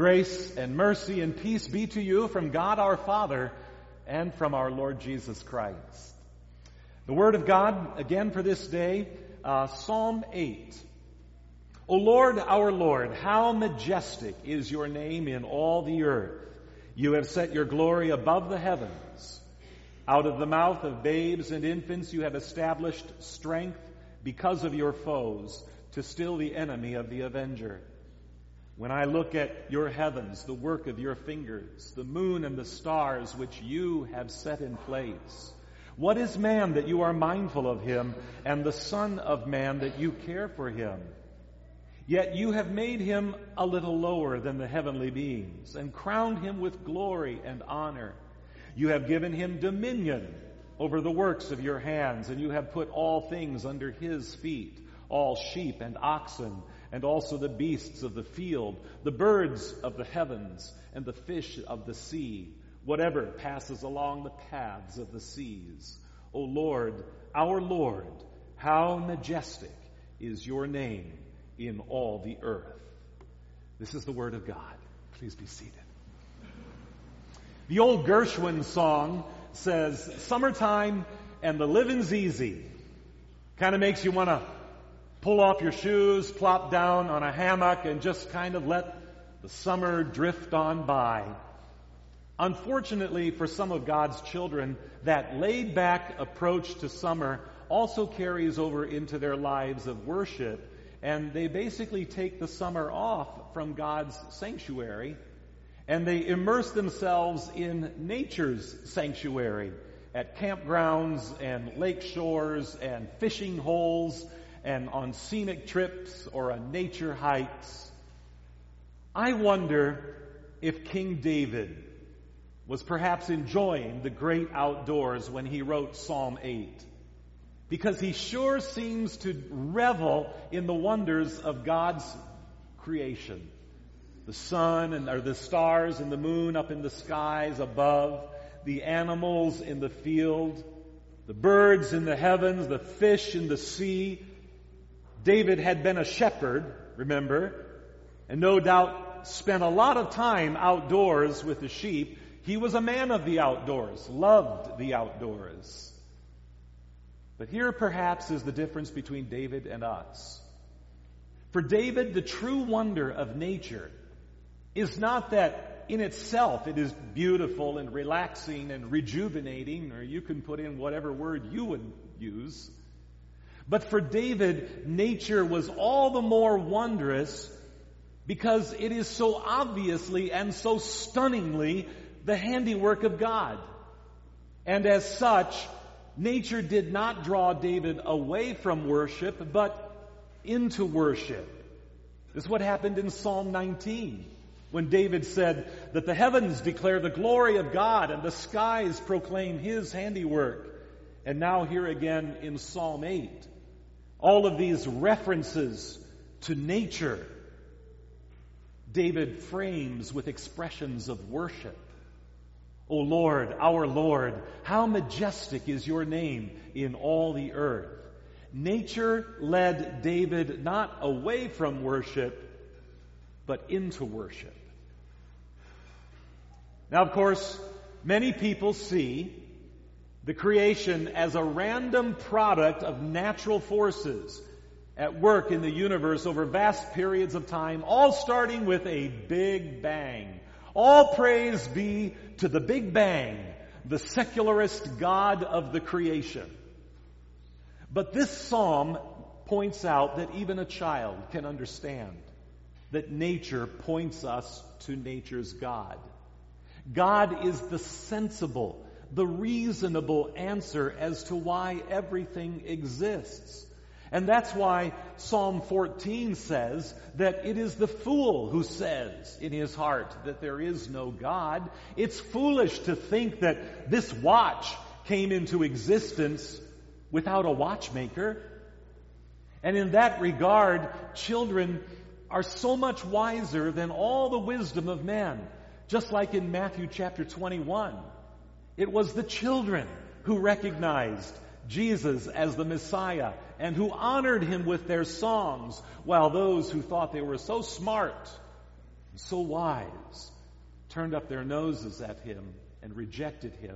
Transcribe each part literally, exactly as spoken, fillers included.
Grace and mercy and peace be to you from God our Father and from our Lord Jesus Christ. The Word of God, again for this day, uh, Psalm eight. O Lord, our Lord, how majestic is your name in all the earth. You have set your glory above the heavens. Out of the mouth of babes and infants you have established strength because of your foes, to still the enemy of the avenger. When I look at your heavens, the work of your fingers, the moon and the stars which you have set in place, what is man that you are mindful of him, and the son of man that you care for him? Yet you have made him a little lower than the heavenly beings, and crowned him with glory and honor. You have given him dominion over the works of your hands, and you have put all things under his feet, all sheep and oxen, and also the beasts of the field, the birds of the heavens, and the fish of the sea, whatever passes along the paths of the seas. O Lord, our Lord, how majestic is your name in all the earth. This is the word of God. Please be seated. The old Gershwin song says, "Summertime and the living's easy." Kind of makes you want to pull off your shoes, plop down on a hammock, and just kind of let the summer drift on by. Unfortunately, for some of God's children, that laid-back approach to summer also carries over into their lives of worship, and they basically take the summer off from God's sanctuary, and they immerse themselves in nature's sanctuary at campgrounds and lake shores and fishing holes and on scenic trips or on nature hikes. I wonder if King David was perhaps enjoying the great outdoors when he wrote Psalm eight, because he sure seems to revel in the wonders of God's creation. The sun and or the stars and the moon up in the skies above, the animals in the field, the birds in the heavens, the fish in the sea. David had been a shepherd, remember, and no doubt spent a lot of time outdoors with the sheep. He was a man of the outdoors, loved the outdoors. But here perhaps is the difference between David and us. For David, the true wonder of nature is not that in itself it is beautiful and relaxing and rejuvenating, or you can put in whatever word you would use. But for David, nature was all the more wondrous because it is so obviously and so stunningly the handiwork of God. And as such, nature did not draw David away from worship, but into worship. This is what happened in Psalm nineteen, when David said that the heavens declare the glory of God and the skies proclaim his handiwork. And now here again in Psalm eight, all of these references to nature, David frames with expressions of worship. O Lord, our Lord, how majestic is your name in all the earth. Nature led David not away from worship, but into worship. Now, of course, many people see the creation as a random product of natural forces at work in the universe over vast periods of time, all starting with a big bang. All praise be to the Big Bang, the secularist God of the creation. But this psalm points out that even a child can understand that nature points us to nature's God. God is the sensible, the reasonable answer as to why everything exists. And that's why Psalm fourteen says that it is the fool who says in his heart that there is no God. It's foolish to think that this watch came into existence without a watchmaker. And in that regard, children are so much wiser than all the wisdom of men. Just like in Matthew chapter twenty-one, it was the children who recognized Jesus as the Messiah and who honored him with their songs, while those who thought they were so smart so wise, turned up their noses at him and rejected him.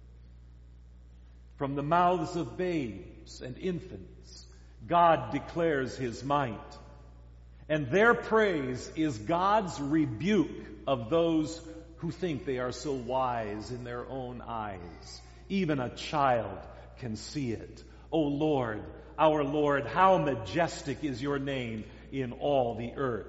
From the mouths of babes and infants, God declares his might. And their praise is God's rebuke of those who think they are so wise in their own eyes. Even a child can see it. O Lord, our Lord, how majestic is your name in all the earth.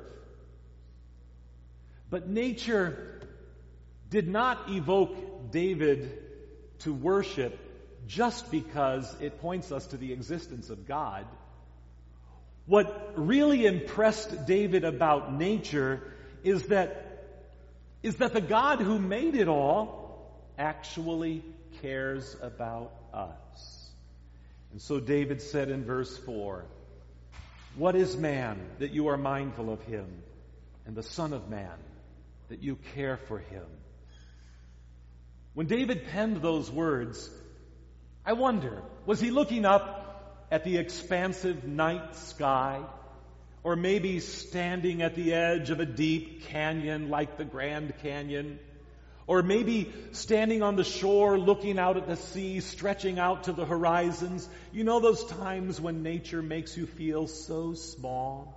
But nature did not evoke David to worship just because it points us to the existence of God. What really impressed David about nature is that, is that the God who made it all actually cares about us. And so David said in verse four, "What is man that you are mindful of him, and the Son of Man that you care for him?" When David penned those words, I wonder, was he looking up at the expansive night sky? Or maybe standing at the edge of a deep canyon like the Grand Canyon? Or maybe standing on the shore looking out at the sea, stretching out to the horizons? You know those times when nature makes you feel so small?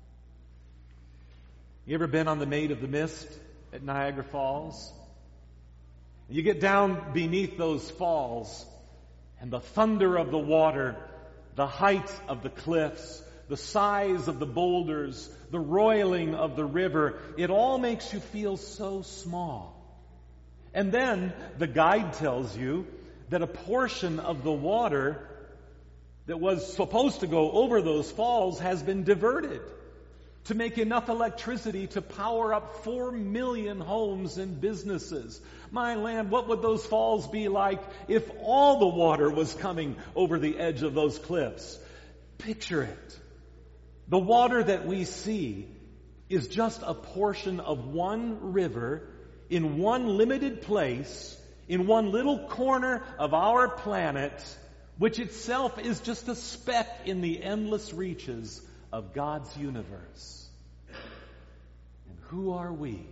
You ever been on the Maid of the Mist at Niagara Falls? You get down beneath those falls, and the thunder of the water, the height of the cliffs, the size of the boulders, the roiling of the river, it all makes you feel so small. And then the guide tells you that a portion of the water that was supposed to go over those falls has been diverted to make enough electricity to power up four million homes and businesses. My land, what would those falls be like if all the water was coming over the edge of those cliffs? Picture it. The water that we see is just a portion of one river in one limited place, in one little corner of our planet, which itself is just a speck in the endless reaches of God's universe. And who are we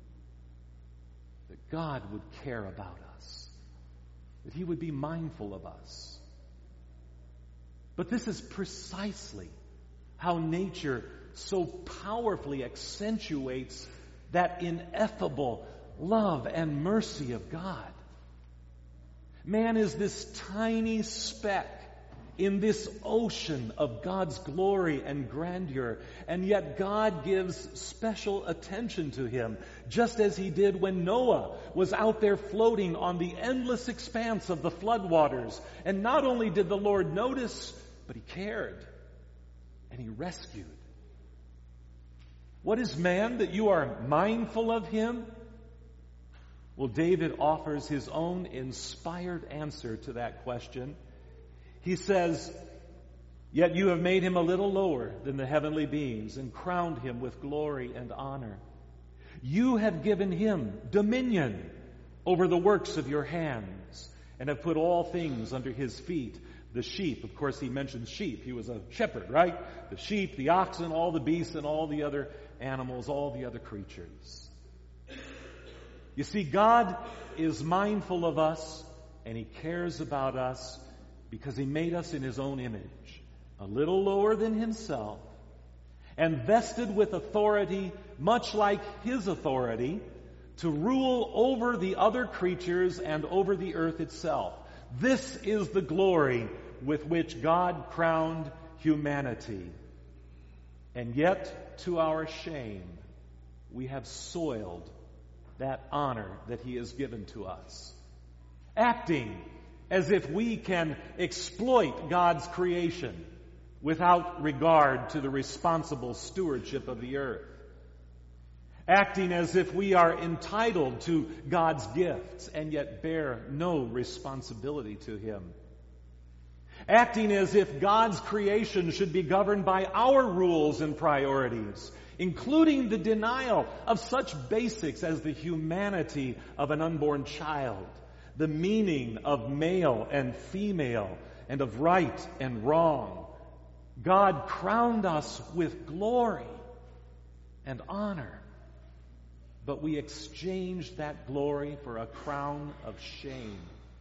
that God would care about us, that He would be mindful of us? But this is precisely how nature so powerfully accentuates that ineffable love and mercy of God. Man is this tiny speck in this ocean of God's glory and grandeur, and yet God gives special attention to him, just as He did when Noah was out there floating on the endless expanse of the floodwaters. And not only did the Lord notice, but He cared, and He rescued. What is man that you are mindful of him? Well, David offers his own inspired answer to that question. He says, "Yet you have made him a little lower than the heavenly beings and crowned him with glory and honor. You have given him dominion over the works of your hands and have put all things under his feet." The sheep, of course, he mentions sheep. He was a shepherd, right? The sheep, the oxen, all the beasts, and all the other animals, all the other creatures. You see, God is mindful of us, and He cares about us because He made us in His own image, a little lower than Himself, and vested with authority, much like His authority, to rule over the other creatures and over the earth itself. This is the glory with which God crowned humanity. And yet, to our shame, we have soiled that honor that He has given to us, acting as if we can exploit God's creation without regard to the responsible stewardship of the earth, acting as if we are entitled to God's gifts and yet bear no responsibility to Him, acting as if God's creation should be governed by our rules and priorities, including the denial of such basics as the humanity of an unborn child, the meaning of male and female, and of right and wrong. God crowned us with glory and honor. but we exchanged that glory for a crown of shame.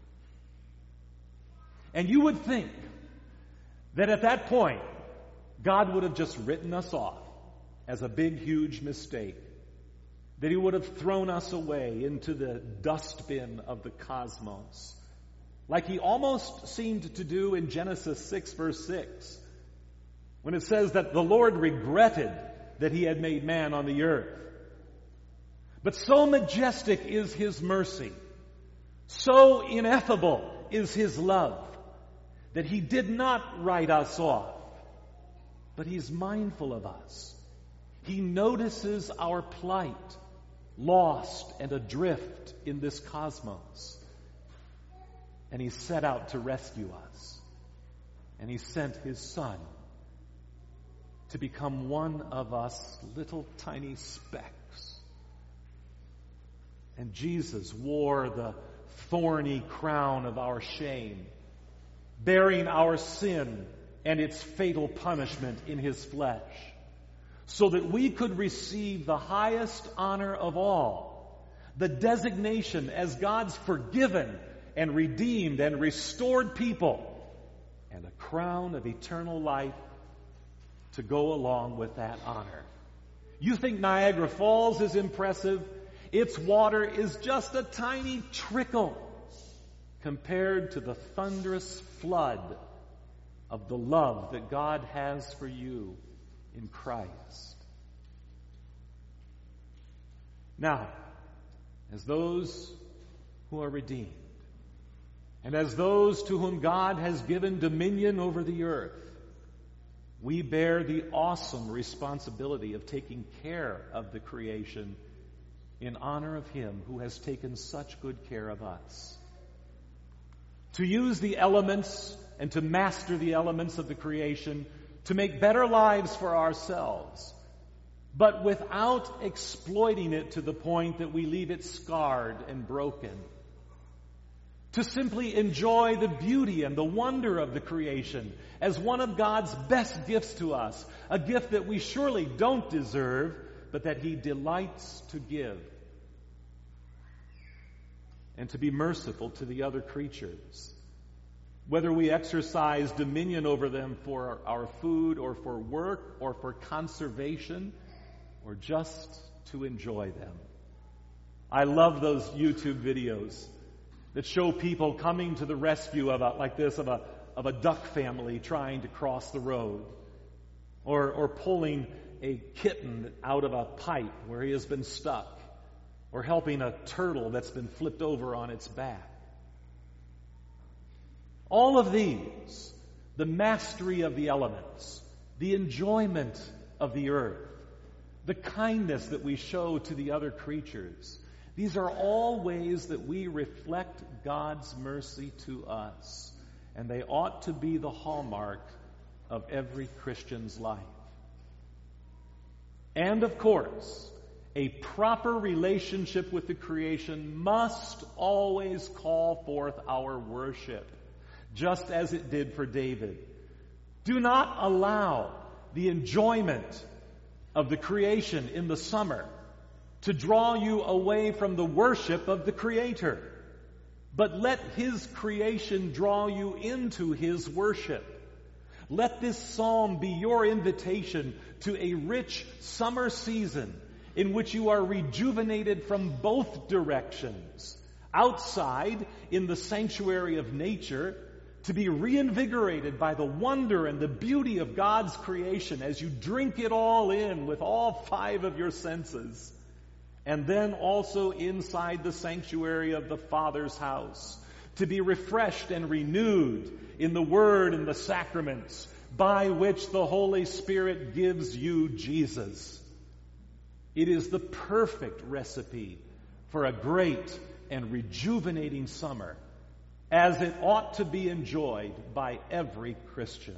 And you would think that at that point, God would have just written us off as a big, huge mistake. That He would have thrown us away into the dustbin of the cosmos. Like He almost seemed to do in Genesis six, verse six. When it says that the Lord regretted that He had made man on the earth. But so majestic is His mercy. So ineffable is His love. That He did not write us off. But He's mindful of us. He notices our plight, lost and adrift in this cosmos. And He set out to rescue us. And He sent His Son to become one of us little tiny specks. And Jesus wore the thorny crown of our shame, bearing our sin and its fatal punishment in His flesh, so that we could receive the highest honor of all, the designation as God's forgiven and redeemed and restored people, and a crown of eternal life to go along with that honor. You think Niagara Falls is impressive? Its water is just a tiny trickle compared to the thunderous flood of the love that God has for you in Christ. Now, as those who are redeemed, and as those to whom God has given dominion over the earth, we bear the awesome responsibility of taking care of the creation in honor of Him who has taken such good care of us. To use the elements and to master the elements of the creation, to make better lives for ourselves, but without exploiting it to the point that we leave it scarred and broken. To simply enjoy the beauty and the wonder of the creation as one of God's best gifts to us, a gift that we surely don't deserve, but that He delights to give. And to be merciful to the other creatures, whether we exercise dominion over them for our food or for work or for conservation or just to enjoy them. I love those YouTube videos that show people coming to the rescue of a, like this, of a, of a duck family trying to cross the road, or, or pulling a kitten out of a pipe where he has been stuck, or helping a turtle that's been flipped over on its back. All of these, the mastery of the elements, the enjoyment of the earth, the kindness that we show to the other creatures, these are all ways that we reflect God's mercy to us, and they ought to be the hallmark of every Christian's life. And of course, a proper relationship with the creation must always call forth our worship, just as it did for David. Do not allow the enjoyment of the creation in the summer to draw you away from the worship of the Creator, but let His creation draw you into His worship. Let this psalm be your invitation to a rich summer season in which you are rejuvenated from both directions. Outside, in the sanctuary of nature, to be reinvigorated by the wonder and the beauty of God's creation as you drink it all in with all five of your senses. And then also inside the sanctuary of the Father's house, to be refreshed and renewed in the Word and the sacraments by which the Holy Spirit gives you Jesus. It is the perfect recipe for a great and rejuvenating summer, as it ought to be enjoyed by every Christian.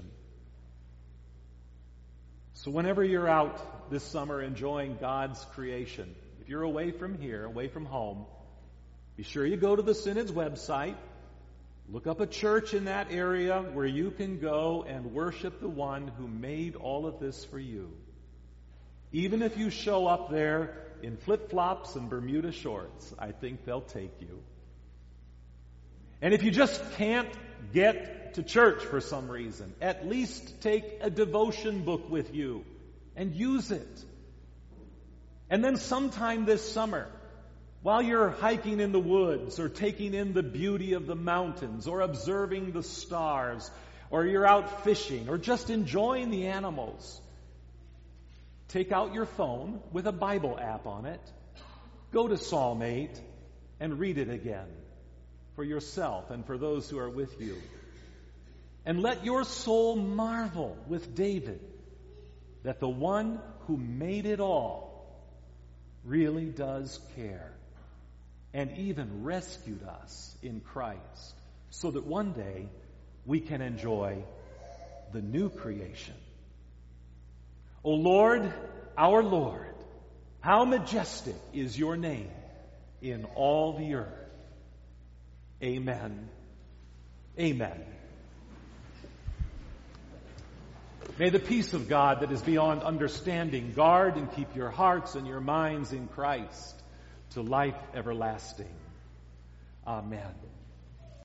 So whenever you're out this summer enjoying God's creation, if you're away from here, away from home, be sure you go to the Synod's website, look up a church in that area where you can go and worship the one who made all of this for you. Even if you show up there in flip-flops and Bermuda shorts. I think they'll take you. And if you just can't get to church for some reason, at least take a devotion book with you and use it. And then sometime this summer, while you're hiking in the woods or taking in the beauty of the mountains or observing the stars, or you're out fishing or just enjoying the animals, take out your phone with a Bible app on it, go to Psalm eight and read it again for yourself and for those who are with you. And let your soul marvel with David that the one who made it all really does care and even rescued us in Christ so that one day we can enjoy the new creation. O Lord, our Lord, how majestic is your name in all the earth. Amen. Amen. May the peace of God that is beyond understanding guard and keep your hearts and your minds in Christ to life everlasting. Amen.